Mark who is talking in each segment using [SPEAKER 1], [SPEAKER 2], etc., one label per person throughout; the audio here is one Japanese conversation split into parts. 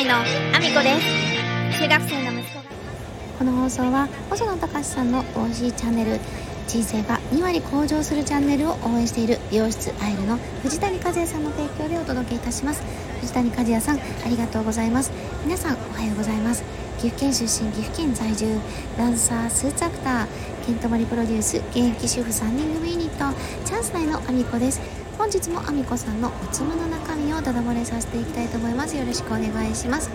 [SPEAKER 1] のあみこです。中学生の息子がこの放送は細野隆さんの美味しいチャンネル、人生が2割向上するチャンネルを応援している美容室アイルの藤谷和也さんの提供でお届けいたします。藤谷和也さん、ありがとうございます。皆さんおはようございます。岐阜県出身、岐阜県在住、ダンサー、スーツアクター、ケントマリプロデュース、現役主婦3人組ユニットチャンス内のあみこです。本日もあみこさんのおつむの中身をダダ漏れさせていきたいと思います。よろしくお願いします。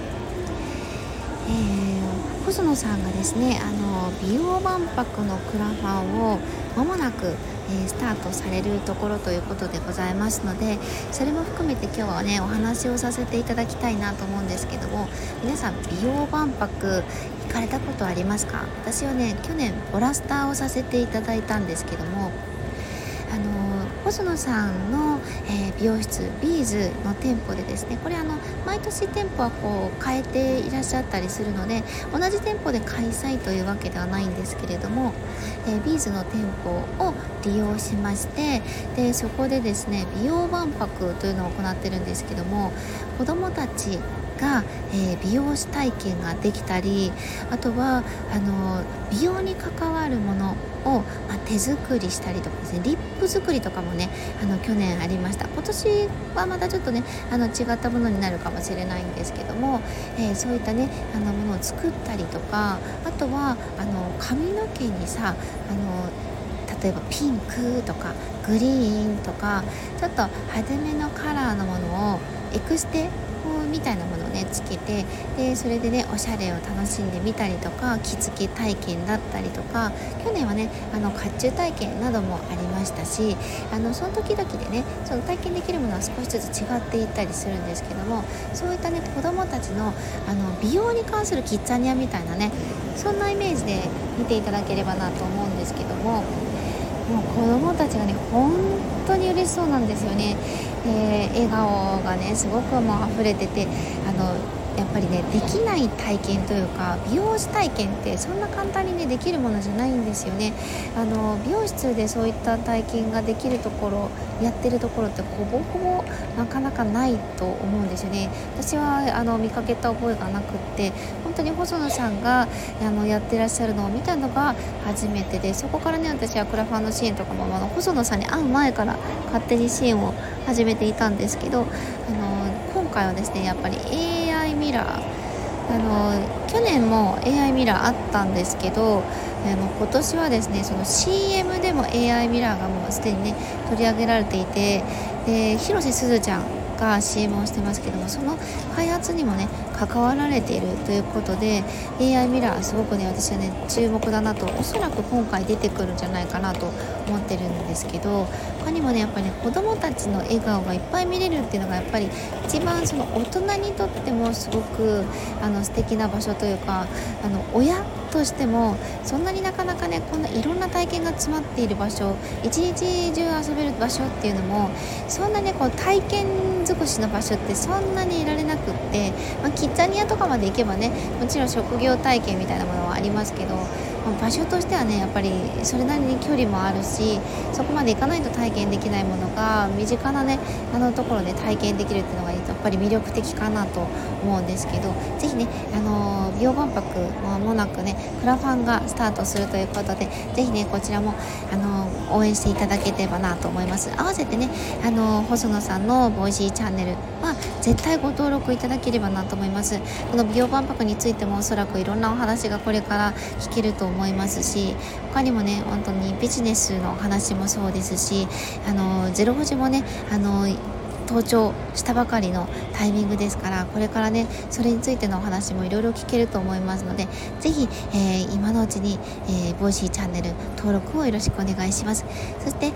[SPEAKER 1] 細野さんがですね、美容万博のクラファンを間もなく、スタートされるところということでございますので、それも含めて今日はねお話をさせていただきたいなと思うんですけども、皆さん美容万博行かれたことありますか？私はね去年ボラスターをさせていただいたんですけども、細野さんの、美容室ビーズの店舗でですね、これ毎年店舗はこう変えていらっしゃったりするので、同じ店舗で開催というわけではないんですけれども、ビーズの店舗を利用しまして、でそこでですね美容万博というのを行ってるんですけども、子どもたちが、美容師体験ができたり、あとは美容に関わるものを、手作りしたりとかですね、リップ作りとかもね去年ありました。今年はまたちょっとね違ったものになるかもしれないんですけども、そういったねものを作ったりとか、あとは髪の毛にさ例えばピンクとかグリーンとかちょっと派手めのカラーのものをエクステみたいなものをねつけて、でそれでねおしゃれを楽しんでみたりとか、着付け体験だったりとか、去年はね甲冑体験などもありましたし、その時々でねその体験できるものは少しずつ違っていったりするんですけども、そういったね子どもたちの美容に関するキッザニアみたいなね、そんなイメージで見ていただければなと思うんですけども、もう子どもたちがね本当に嬉しそうなんですよね。笑顔がねすごくもう溢れてて、やっぱりねできない体験というか、美容師体験ってそんな簡単にねできるものじゃないんですよね。美容室でそういった体験ができるところ、やってるところってほぼほぼなかなかないと思うんですよね。私は見かけた覚えがなくって、本当に細野さんがやってらっしゃるのを見たのが初めてで、そこからね私はクラファンの支援とかも細野さんに会う前から勝手に支援を始めていたんですけど、今回はですねやっぱり AI ミラー、去年も AI ミラーあったんですけど、今年はですねその CM でも AI ミラーがもうすでにね取り上げられていて、で広瀬すずちゃんが CM をしてますけども、その開発にもね関わられているということで、 AI ミラーすごくね私はね注目だなと、おそらく今回出てくるんじゃないかなと思ってるんですけど、他にもねやっぱりね子どもたちの笑顔がいっぱい見れるっていうのがやっぱり一番その大人にとってもすごく素敵な場所というか、親としてもそんなになかなかねこんないろんな体験が詰まっている場所、一日中遊べる場所っていうのもそんなねこう体験尽くしの場所ってそんなにいられなくって、キッザニアとかまで行けばねもちろん職業体験みたいなものはありますけど、場所としてはねやっぱりそれなりに距離もあるし、そこまで行かないと体験できないものが身近なねところで体験できるっていうのがやっぱり魅力的かなと思うんですけど、ぜひね美容万博間もなくねクラファンがスタートするということで、ぜひねこちらも応援していただければなと思います。合わせてね細野さんのボイシーチャンネルは絶対ご登録いただければなと思います。この美容万博についてもおそらくいろんなお話がこれから聞けると思いますし、他にもね本当にビジネスの話もそうですし、ゼロフジもね登頂したばかりのタイミングですから、これからねそれについてのお話もいろいろ聞けると思いますので、ぜひ、今のうちに、ボイシーチャンネル登録をよろしくお願いします。そして、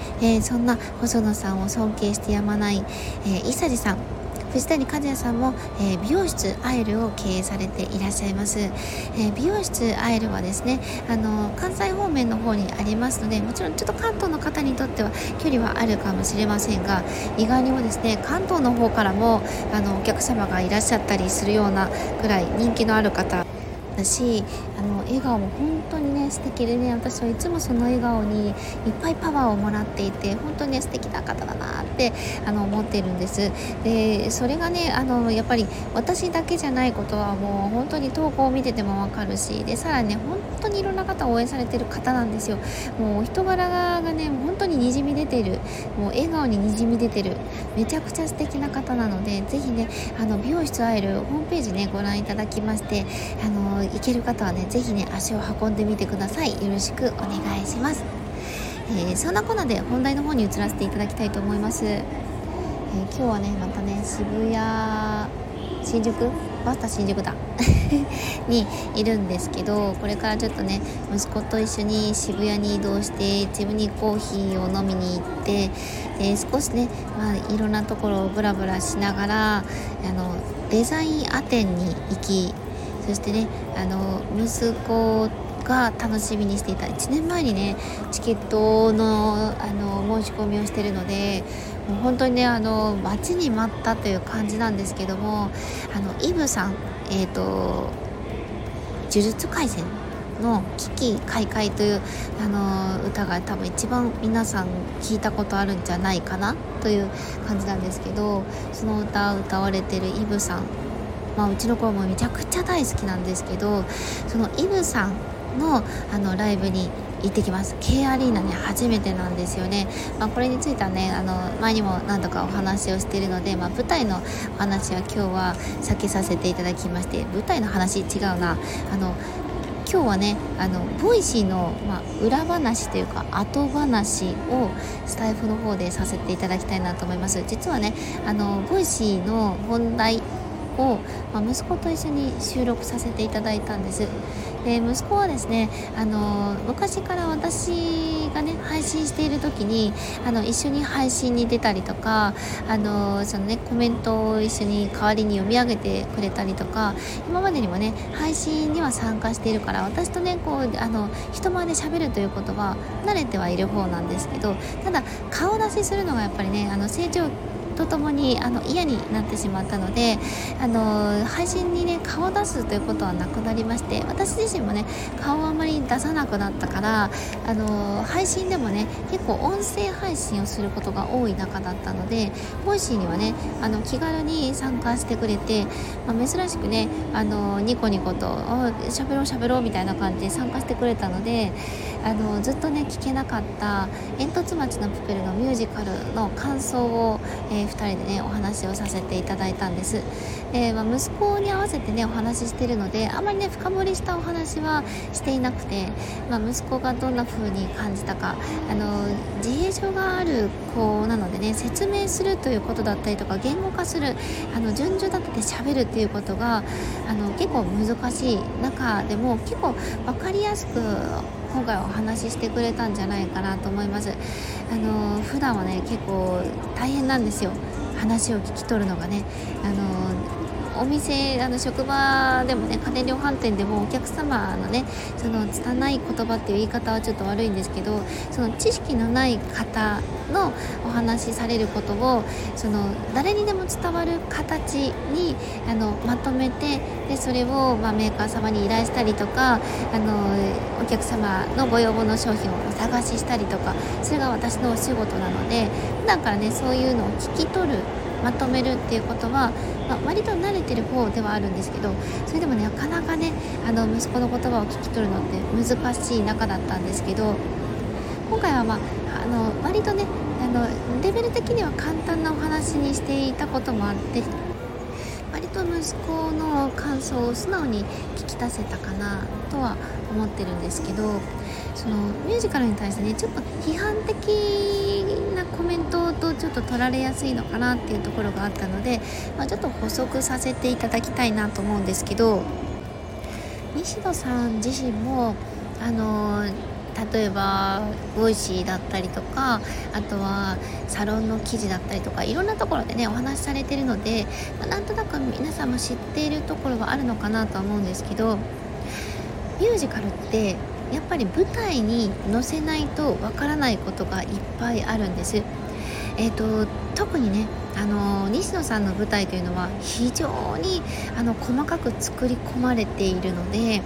[SPEAKER 1] そんな細野さんを尊敬してやまない、伊佐治さん、藤谷和也さんも、美容室アイルを経営されていらっしゃいます。美容室アイルはですね関西方面の方にありますので、もちろんちょっと関東の方にとっては距離はあるかもしれませんが、意外にもですね関東の方からもお客様がいらっしゃったりするようなくらい人気のある方だし、 笑顔も本当にね素敵でね、私はいつもその笑顔にいっぱいパワーをもらっていて、本当にね素敵な方だなって思っているんです。でそれがねやっぱり私だけじゃないことはもう本当に投稿を見ててもわかるし、でさらにね本当にいろんな方を応援されてる方なんですよ。もう人柄がね本当ににじみ出ている、もう笑顔ににじみ出てるめちゃくちゃ素敵な方なので、ぜひね美容室アイルホームページねご覧いただきまして、行ける方はねぜひね足を運んでみてください。よろしくお願いします。そんなこんなで本題の方に移らせていただきたいと思います。今日はねまたね渋谷新宿バスタ新宿だにいるんですけど、これからちょっとね息子と一緒に渋谷に移動して自分にコーヒーを飲みに行って、少しね、いろんなところをブラブラしながらデザインアテンに行き、そしてね息子が楽しみにしていた1年前にねチケットの申し込みをしているので、もう本当にね待ちに待ったという感じなんですけども、イブさん呪術廻戦の危機開会という歌が多分一番皆さん聞いたことあるんじゃないかなという感じなんですけど、その歌を歌われているイブさん、うちの子はもうめちゃくちゃ大好きなんですけど、そのイブさんのライブに行ってきます。 K アリーナに初めてなんですよね。これについてはね前にも何度かお話をしているので、舞台のお話は今日は避けさせていただきまして、舞台の話違うな、今日はねボイシーの、裏話というか後話をスタイフの方でさせていただきたいなと思います。実はねボイシーの本題を、息子と一緒に収録させていただいたんです。で息子はですね昔から私がね配信している時に一緒に配信に出たりとかそのねコメントを一緒に代わりに読み上げてくれたりとか、今までにもね配信には参加しているから、私とね人前で喋るということは慣れてはいる方なんですけど、ただ顔出しするのがやっぱりね成長とともに嫌になってしまったので、配信にね顔を出すということはなくなりまして、私自身もね顔をあまり出さなくなったから配信でもね結構音声配信をすることが多い中だったので、ボイシーにはね気軽に参加してくれて、珍しくねニコニコと喋ろうみたいな感じで参加してくれたので、ずっとね聞けなかった煙突町のプペルのミュージカルの感想を、2人でねお話をさせていただいたんです。息子に合わせてねお話ししているので、あまりね深掘りしたお話はしていなくて、息子がどんな風に感じたか、自閉症がある子なのでね説明するということだったりとか言語化する順序立てて喋るっていうことが結構難しい中でも結構分かりやすく今回はお話ししてくれたんじゃないかなと思います。普段はね結構大変なんですよ、話を聞き取るのがね。お店職場でもね家電量販店でもお客様のねその拙い言葉っていう言い方はちょっと悪いんですけど、その知識のない方のお話しされることを誰にでも伝わる形にまとめて、でそれをメーカー様に依頼したりとかお客様のご要望の商品をお探ししたりとか、それが私のお仕事なので、普段からねそういうのを聞き取るまとめるっていうことは、割と慣れてる方ではあるんですけど、それでもねなかなかね息子の言葉を聞き取るのって難しい中だったんですけど、今回は割とねレベル的には簡単なお話にしていたこともあって、割と息子の感想を素直に聞き出せたかなとは思ってるんですけど、そのミュージカルに対してねちょっと批判的なコメントとちょっと取られやすいのかなっていうところがあったので、ちょっと補足させていただきたいなと思うんですけど、西野さん自身も例えばボイシーだったりとか、あとはサロンの記事だったりとか、いろんなところでねお話しされているので、なんとなく皆さんも知っているところはあるのかなとは思うんですけど、ミュージカルってやっぱり舞台に載せないとわからないことがいっぱいあるんです。特にね西野さんの舞台というのは非常に細かく作り込まれているので、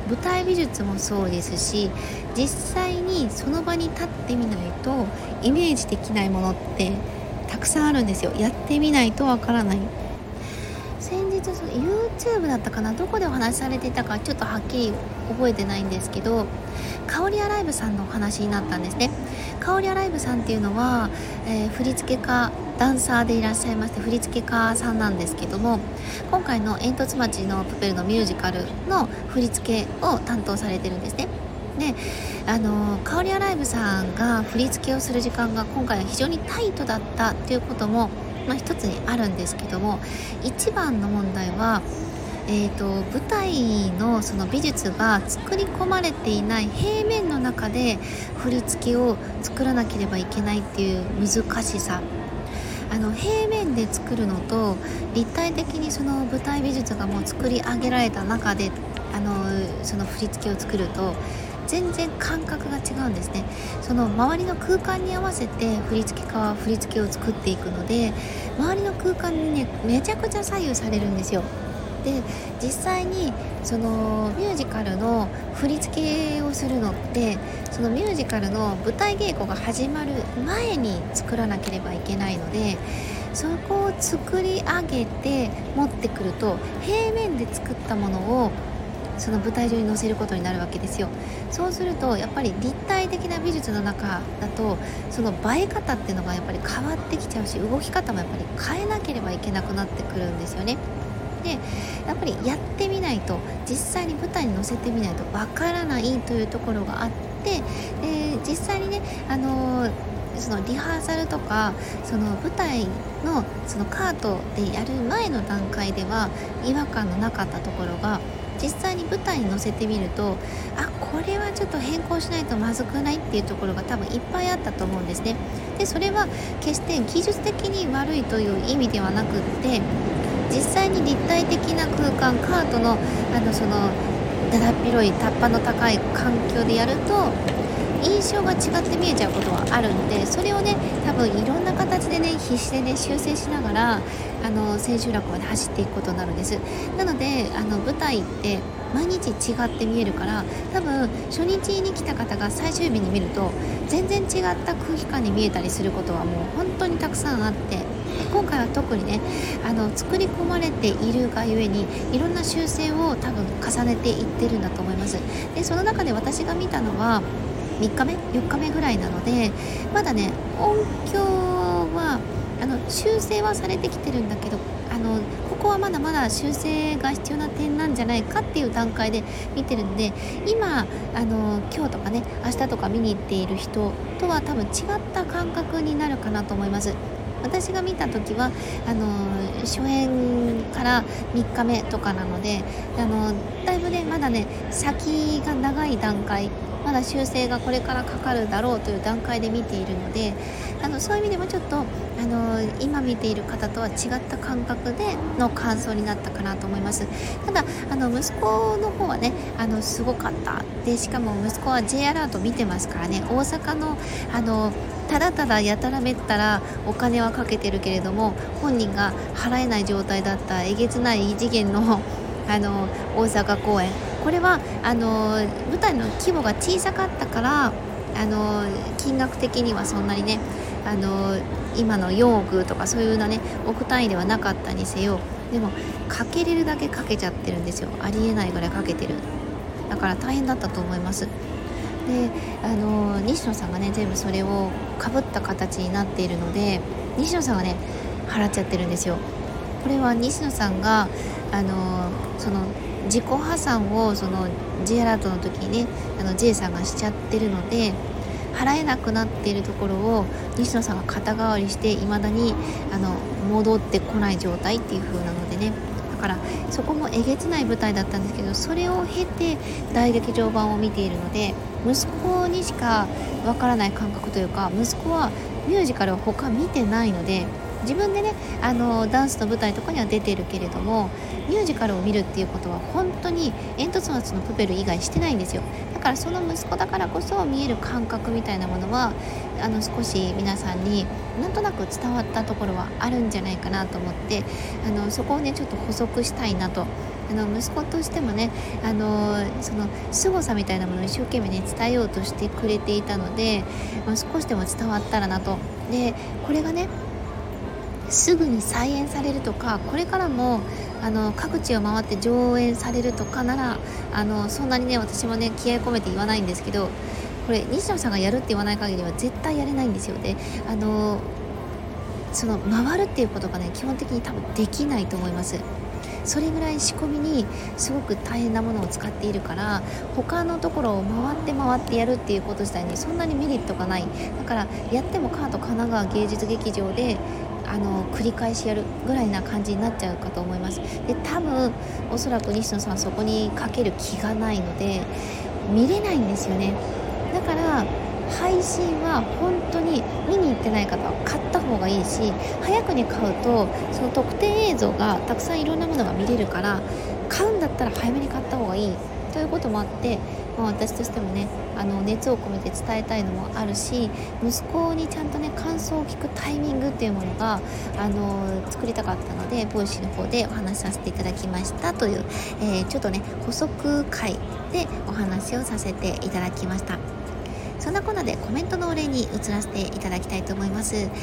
[SPEAKER 1] 舞台美術もそうですし、実際にその場に立ってみないとイメージできないものってたくさんあるんですよ。やってみないとわからない。先日その YouTube だったかな、どこでお話しされていたかちょっとはっきり覚えてないんですけど、カオリアライブさんのお話になったんですね。カオリアライブさんっていうのは、振付家ダンサーでいらっしゃいまして、振付家さんなんですけども、今回の煙突町のプペルのミュージカルの振り付けを担当されてるんですね。で、カオリアライブさんが振り付けをする時間が今回は非常にタイトだったっていうことも、一つにあるんですけども、一番の問題は、舞台のその美術が作り込まれていない平面の中で振り付けを作らなければいけないっていう難しさ。平面で作るのと立体的にその舞台美術がもう作り上げられた中でその振り付けを作ると全然感覚が違うんですね。その周りの空間に合わせて振付家は振り付けを作っていくので、周りの空間にねめちゃくちゃ左右されるんですよ。で、実際にそのミュージカルの振り付けをするのって、そのミュージカルの舞台稽古が始まる前に作らなければいけないので、そこを作り上げて持ってくると平面で作ったものをその舞台上に載せることになるわけですよ。そうするとやっぱり立体的な美術の中だとその映え方っていうのがやっぱり変わってきちゃうし、動き方もやっぱり変えなければいけなくなってくるんですよね。で、やっぱりやってみないと、実際に舞台に乗せてみないとわからないというところがあって、実際にね、そのリハーサルとかその舞台のそのカートでやる前の段階では違和感のなかったところが、実際に舞台に乗せてみると、これはちょっと変更しないとまずくないっていうところが多分いっぱいあったと思うんですね。で、それは決して技術的に悪いという意味ではなくって、実際に立体的な空間、カートのそのだだっ広いタッパの高い環境でやると印象が違って見えちゃうことはあるので、それをね多分いろんな形でね必死でね修正しながら千秋楽まで走っていくことになるんです。なので舞台って毎日違って見えるから、多分初日に来た方が最終日に見ると全然違った空気感に見えたりすることはもう本当にたくさんあって、今回は特にね作り込まれているがゆえにいろんな修正を多分重ねていってるんだと思います。で、その中で私が見たのは3日目4日目ぐらいなので、まだね音響は修正はされてきてるんだけど、ここはまだまだ修正が必要な点なんじゃないかっていう段階で見てるので、今今日とかね明日とか見に行っている人とは多分違った感覚になるかなと思います。私が見た時は初演から3日目とかなので、だいぶねまだね先が長い段階、まだ修正がこれからかかるだろうという段階で見ているので、そういう意味でもちょっと今見ている方とは違った感覚での感想になったかなと思います。ただ息子の方はねすごかったで、しかも息子は J アラート見てますからね、大阪のただただやたらめったらお金はかけてるけれども本人が払えない状態だったえげつない異次元の大阪公演、これは舞台の規模が小さかったから金額的にはそんなにね今の4億とかそういうようなね億単位ではなかったにせよ、でもかけれるだけかけちゃってるんですよ。ありえないぐらいかけてる。だから大変だったと思います。で西野さんがね全部それをかぶった形になっているので、西野さんがね払っちゃってるんですよ。これは西野さんがその自己破産をその J アラートの時にねJ さんがしちゃってるので、払えなくなっているところを西野さんが肩代わりして未だに戻ってこない状態っていう風なのでね、だからそこもえげつない舞台だったんですけど、それを経て大劇場版を見ているので息子にしかわからない感覚というか、息子はミュージカルを他見てないので自分でねダンスの舞台とかには出てるけれども、ミュージカルを見るっていうことは本当に煙突町のプペル以外してないんですよ。だからその息子だからこそ見える感覚みたいなものは少し皆さんになんとなく伝わったところはあるんじゃないかなと思って、そこをねちょっと補足したいなと。息子としてもねその凄さみたいなものを一生懸命ね伝えようとしてくれていたので、少しでも伝わったらなと。でこれがねすぐに再演されるとか、これからも各地を回って上演されるとかならそんなにね私もね気合い込めて言わないんですけど、これ西野さんがやるって言わない限りは絶対やれないんですよ。でその回るっていうことがね基本的に多分できないと思います。それぐらい仕込みにすごく大変なものを使っているから、他のところを回ってやるっていうこと自体にそんなにメリットがない。だからやってもカート神奈川芸術劇場で繰り返しやるぐらいな感じになっちゃうかと思います。で多分おそらく西野さんそこにかける気がないので見れないんですよね。だから配信は本当に見に行ってない方は買った方がいいし、早くに買うとその特典映像がたくさんいろんなものが見れるから、買うんだったら早めに買った方がいいということもあって、私としてもね熱を込めて伝えたいのもあるし、息子にちゃんとね感想を聞くタイミングっていうものが作りたかったので、ボイシーの方でお話しさせていただきましたという、ちょっとね補足会でお話をさせていただきました。そんなこんなでコメントのお礼に移らせていただきたいと思います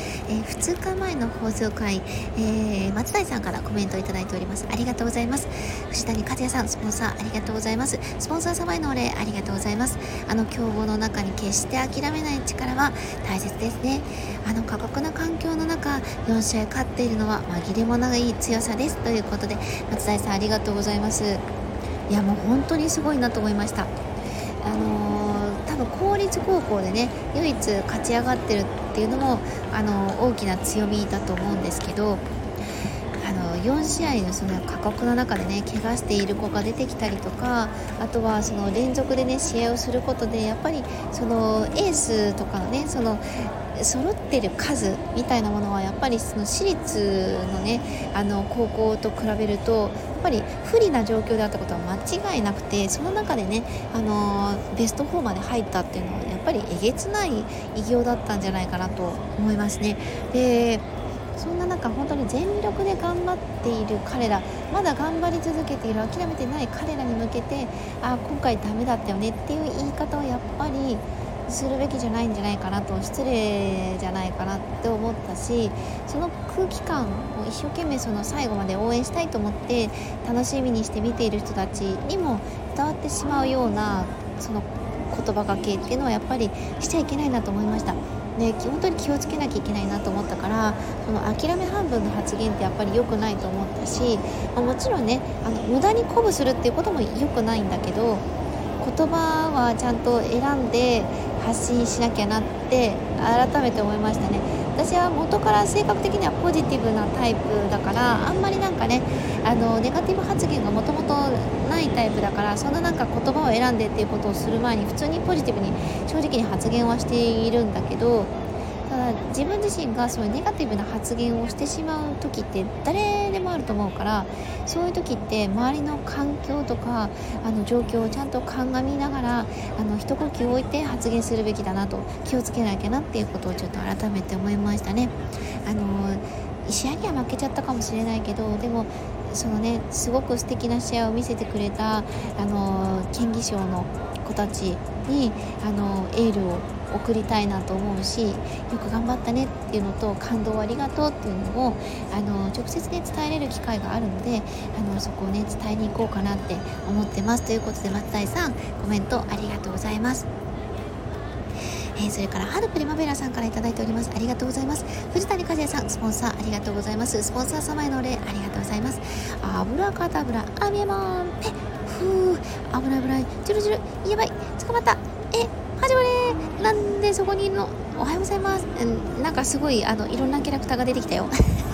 [SPEAKER 1] 。2日前の放送回、松谷さんからコメントをいただいております。ありがとうございます。藤谷和也さん、スポンサーありがとうございます。スポンサー様へのお礼ありがとうございます。競合の中に決して諦めない力は大切ですね。過酷な環境の中4試合勝っているのは紛れもない強さですということで、松谷さんありがとうございます。いやもう本当にすごいなと思いました。多分公立高校でね唯一勝ち上がってるっていうのも大きな強みだと思うんですけど、4試合のその過酷な中でね怪我している子が出てきたりとか、あとはその連続でね試合をすることでやっぱりそのエースとかのねその揃ってる数みたいなものはやっぱりその私立のね高校と比べるとやっぱり不利な状況であったことは間違いなくて、その中でねベスト4まで入ったっていうのはやっぱりえげつない偉業だったんじゃないかなと思いますね。でそんな中本当に全力で頑張っている彼ら、まだ頑張り続けている諦めてない彼らに向けて今回ダメだったよねっていう言い方はやっぱりするべきじゃないんじゃないかなと、失礼じゃないかなって思ったし、その空気感を一生懸命その最後まで応援したいと思って楽しみにして見ている人たちにも伝わってしまうようなその言葉がけっていうのはやっぱりしちゃいけないなと思いました。で本当に気をつけなきゃいけないなと思ったから、その諦め半分の発言ってやっぱり良くないと思ったし、もちろんね無駄に鼓舞するっていうことも良くないんだけど、言葉はちゃんと選んで発信しなきゃなって改めて思いましたね。私は元から性格的にはポジティブなタイプだから、あんまりなんかねネガティブ発言がもともとないタイプだから、そんななんか言葉を選んでっていうことをする前に普通にポジティブに正直に発言はしているんだけど、ただ自分自身がそういうネガティブな発言をしてしまう時って誰でもあると思うから、そういう時って周りの環境とか状況をちゃんと鑑みながら一呼吸置いて発言するべきだなと、気をつけなきゃなっていうことをちょっと改めて思いましたね。試合には負けちゃったかもしれないけど、でもそのねすごく素敵な試合を見せてくれた県議賞の子たちにエールを送りたいなと思うし、よく頑張ったねっていうのと感動ありがとうっていうのを直接ね伝えれる機会があるのでそこをね伝えに行こうかなって思ってますということで、松谷さんコメントありがとうございます。それから春プリマベラさんからいただいております。ありがとうございます。藤谷和也さんスポンサーありがとうございます。スポンサー様へのお礼ありがとうございます。アブラカタブラアミヤモンペふー危ない危ないチュルチュルやばい捕まった始まれなんでそこにいるの。おはようございます。なんかすごいいろんなキャラクターが出てきたよ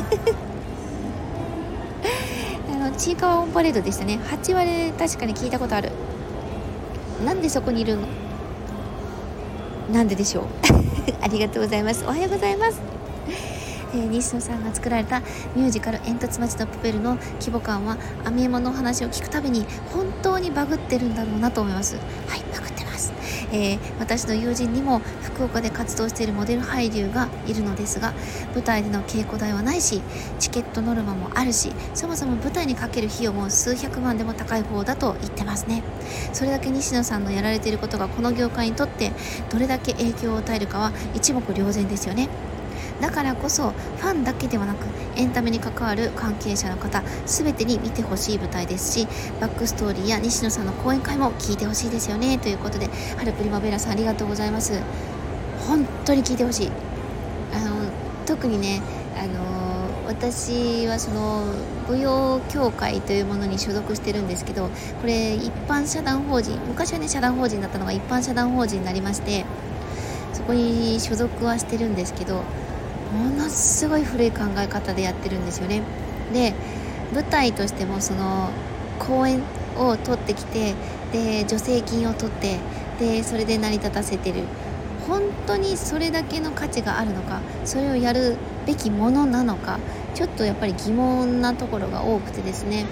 [SPEAKER 1] ちいかわオンパレードでしたね。8割確かに聞いたことある。なんでそこにいるの、なんででしょうありがとうございます。おはようございます。 西野さんが作られたミュージカル煙突町のプペルの規模感はアミエモのお話を聞くたびに本当にバグってるんだろうなと思います。はい、バグってます。私の友人にも福岡で活動しているモデル俳優がいるのですが、舞台での稽古代はないし、チケットノルマもあるし、そもそも舞台にかける費用も数百万でも高い方だと言ってますね。それだけ西野さんのやられていることがこの業界にとってどれだけ影響を与えるかは一目瞭然ですよね。だからこそファンだけではなくエンタメに関わる関係者の方全てに見てほしい舞台ですし、バックストーリーや西野さんの講演会も聞いてほしいですよねということで、春プリマベラさんありがとうございます。本当に聞いてほしい。特にね、私はその舞踊協会というものに所属してるんですけど、これ一般社団法人、昔はね社団法人だったのが一般社団法人になりまして、そこに所属はしてるんですけど、ものすごい古い考え方でやってるんですよね。で、舞台としてもその公演を取ってきて、で助成金を取って、でそれで成り立たせてる。本当にそれだけの価値があるのか、それをやるべきものなのか、ちょっとやっぱり疑問なところが多くてですね、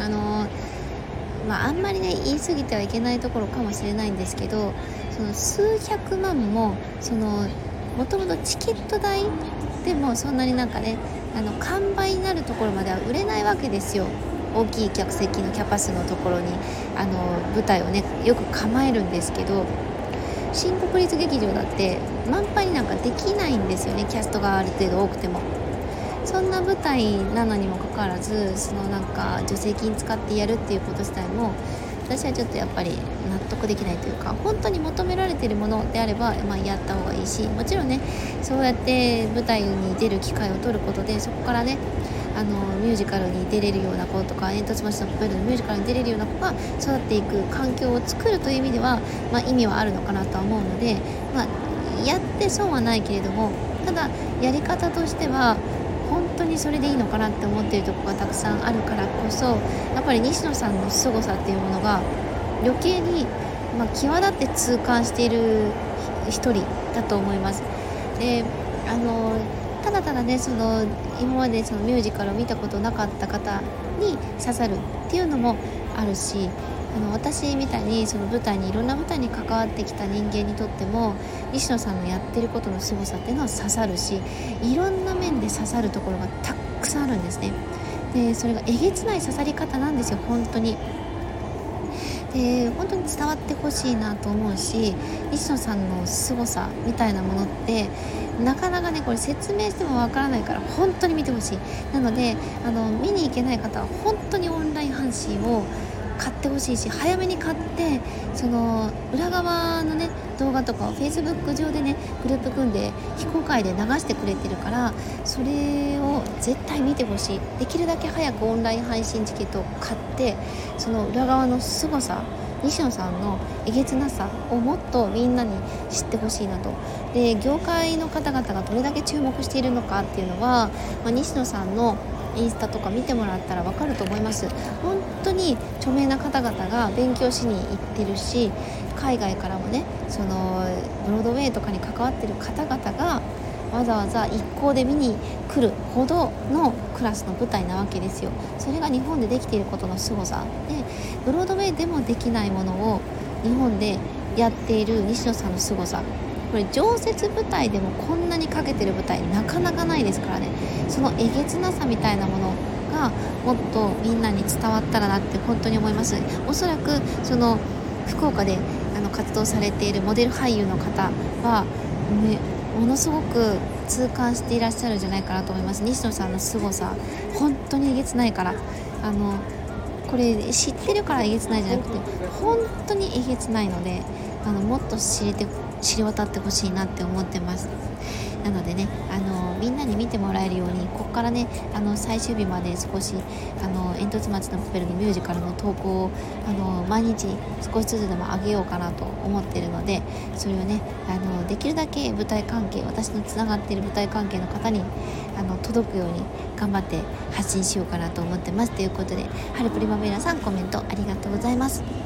[SPEAKER 1] あんまりね言い過ぎてはいけないところかもしれないんですけど、その数百万ももともとチケット代でもそんなになんかね完売になるところまでは売れないわけですよ。大きい客席のキャパ数のところに舞台をねよく構えるんですけど、新国立劇場だって満杯になんかできないんですよね、キャストがある程度多くても。そんな舞台なのにもかかわらず、そのなんか助成金使ってやるっていうこと自体も私はちょっとやっぱり納得できないというか、本当に求められているものであれば、やった方がいいし、もちろんねそうやって舞台に出る機会を取ることで、そこからねミュージカルに出れるような子とか、煙突町のプペルのミュージカルに出れるような子が育っていく環境を作るという意味では、意味はあるのかなとは思うので、やって損はないけれども、ただやり方としては本当にそれでいいのかなって思っているところがたくさんあるからこそ、やっぱり西野さんの凄さっていうものが余計に、際立って痛感している一人だと思います。でただただね今までそのミュージカルを見たことなかった方に刺さるっていうのもあるし、私みたいにその舞台にいろんな舞台に関わってきた人間にとっても西野さんのやってることの凄さっていうのは刺さるし、いろんな面で刺さるところがたくさんあるんですね。でそれがえげつない刺さり方なんですよ、本当に。で本当に伝わってほしいなと思うし、西野さんの凄さみたいなものってなかなかねこれ説明してもわからないから本当に見てほしい。なので見に行けない方は本当にオンライン配信を買ってほしいし、早めに買ってその裏側のね動画とかを Facebook 上でねグループ組んで非公開で流してくれてるから、それを絶対見てほしい。できるだけ早くオンライン配信チケットを買って、その裏側の凄さ、西野さんのえげつなさをもっとみんなに知ってほしいなと。で業界の方々がどれだけ注目しているのかっていうのは、西野さんのインスタとか見てもらったら分かると思います。本当に著名な方々が勉強しに行ってるし、海外からもねそのブロードウェイとかに関わってる方々がわざわざ一行で見に来るほどのクラスの舞台なわけですよ。それが日本でできていることの凄さで、ブロードウェイでもできないものを日本でやっている西野さんの凄さ、これ常設舞台でもこんなにかけてる舞台なかなかないですからね。そのえげつなさみたいなものがもっとみんなに伝わったらなって本当に思います。おそらくその福岡で活動されているモデル俳優の方は、ものすごく痛感していらっしゃるんじゃないかなと思います。西野さんの凄さ本当にえげつないから、これ知ってるからえげつないじゃなくて本当にえげつないので、もっと知り渡ってほしいなって思ってます。なのでねみんなに見てもらえるように、ここからね最終日まで少し煙突町のプペルのミュージカルの投稿を毎日少しずつでも上げようかなと思っているので、それをねできるだけ舞台関係、私のつながっている舞台関係の方に届くように頑張って発信しようかなと思ってます。ということで、春プリマベラさんコメントありがとうございます。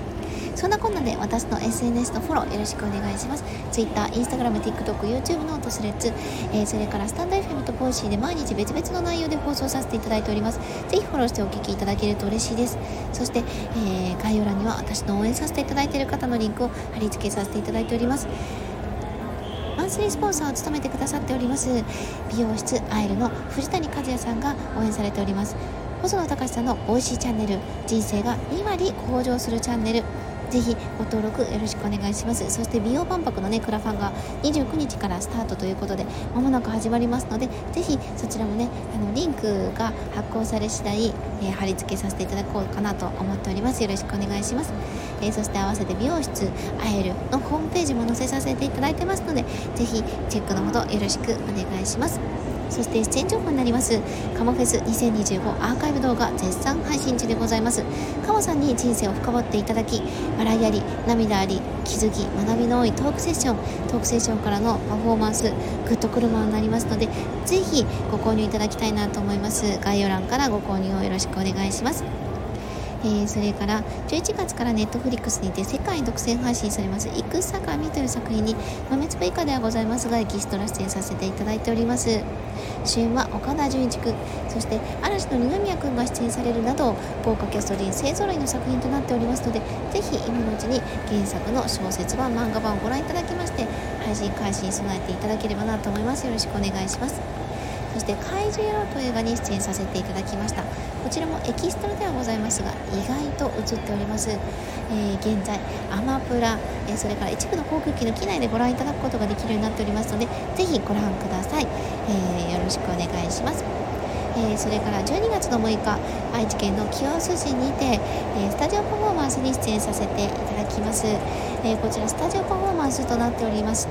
[SPEAKER 1] そんなこんなで私の SNS のフォローよろしくお願いします。 Twitter、Instagram、TikTok、YouTube ノート、スレッズ、それからスタンド FM とボイシーで毎日別々の内容で放送させていただいております。ぜひフォローしてお聞きいただけると嬉しいです。そして、概要欄には私の応援させていただいている方のリンクを貼り付けさせていただいております。マンスリースポンサーを務めてくださっております美容室アイルの藤谷和也さんが応援されております。細野隆さんの美味しいチャンネル、人生が2割向上するチャンネル、ぜひご登録よろしくお願いします。そして美容万博のねクラファンが29日からスタートということでまもなく始まりますので、ぜひそちらもねリンクが発行され次第、貼り付けさせていただこうかなと思っております。よろしくお願いします。そして合わせて美容室アエルのホームページも載せさせていただいてますので、ぜひチェックのほどよろしくお願いします。そして出演情報になりますカモフェス2025アーカイブ動画絶賛配信中でございます。カモさんに人生を深掘っていただき、笑いあり涙あり気づき学びの多いトークセッションからのパフォーマンスグッとくるものになりますので、ぜひご購入いただきたいなと思います。概要欄からご購入をよろしくお願いします。それから11月からネットフリックスにて世界独占配信されます戦神という作品に豆粒以下ではございますがエキストラ出演させていただいております。主演は岡田准一くん、そして嵐の二宮くんが出演されるなど豪華キャスト陣勢ぞろいの作品となっておりますので、ぜひ今のうちに原作の小説版漫画版をご覧いただきまして配信開始に備えていただければなと思います。よろしくお願いします。そして怪獣野郎という映画に出演させていただきました。こちらもエキストラではございますが意外と映っております。現在アマプラ、それから一部の航空機の機内でご覧いただくことができるようになっておりますので、ぜひご覧ください。よろしくお願いします。それから12月の6日愛知県の清須市にて、スタジオパフォーマンスに出演させていただきます。こちらスタジオパフォーマンスとなっておりまして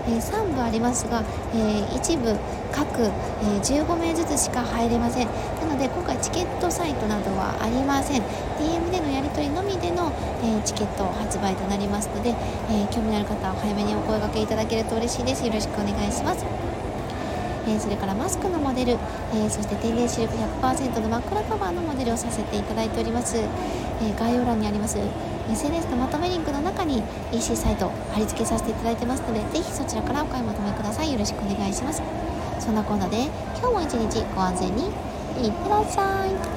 [SPEAKER 1] 、3部ありますが、一部各、15名ずつしか入れません。なので今回チケットサイトなどはありません。 DM でのやり取りのみでの、チケット発売となりますので、興味のある方は早めにお声掛けいただけると嬉しいです。よろしくお願いします。それからマスクのモデル、そして天然シルク 100% の真っ暗カバーのモデルをさせていただいております。概要欄にあります SNS のまとめリンクの中に EC サイト貼り付けさせていただいてますので、ぜひそちらからお買い求めください。よろしくお願いします。そんなこんなで今日も一日ご安全にいってらっしゃい。